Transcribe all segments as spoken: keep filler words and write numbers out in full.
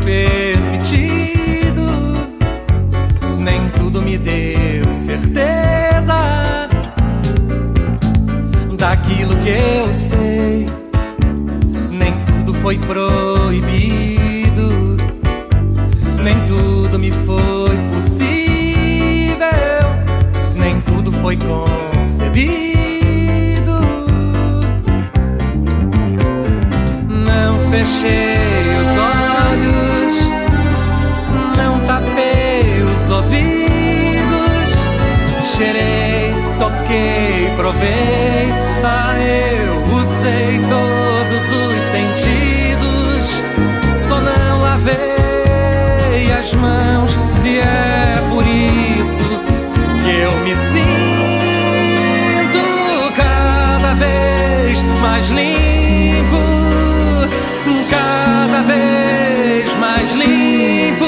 permitido, nem tudo me deu certeza daquilo que eu sei. Nem tudo foi proibido, nem tudo me foi possível, nem tudo foi concebido. Não fechei os olhos, não tapei os ouvidos, cheirei, toquei, provei, ah, eu usei todos os sentidos, só não lavei as mãos, e é por isso que eu me sinto cada vez mais limpo, cada vez mais limpo,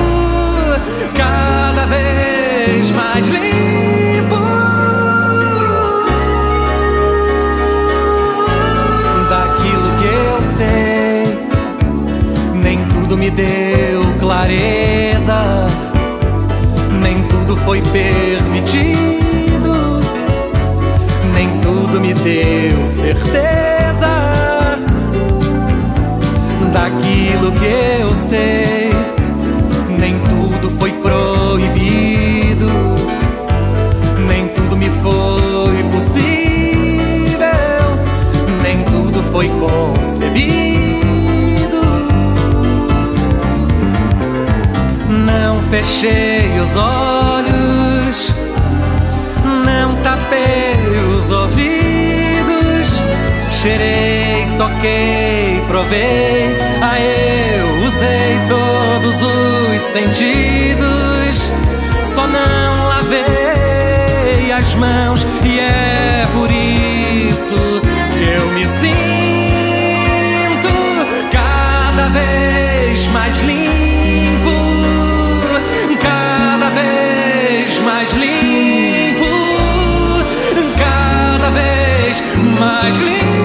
cada vez mais limpo. Daquilo que eu sei, nem tudo me deu clareza, nem tudo foi permitido, nem tudo me deu certeza. Daquilo que eu sei, nem tudo foi proibido, nem tudo me foi possível, nem tudo foi concebido. Não fechei os olhos, não tapei os ouvidos, cheirei, toquei, provei, ah, eu usei todos os sentidos, só não lavei as mãos, e é por isso que eu me sinto cada vez mais limpo, cada vez mais limpo, cada vez mais limpo.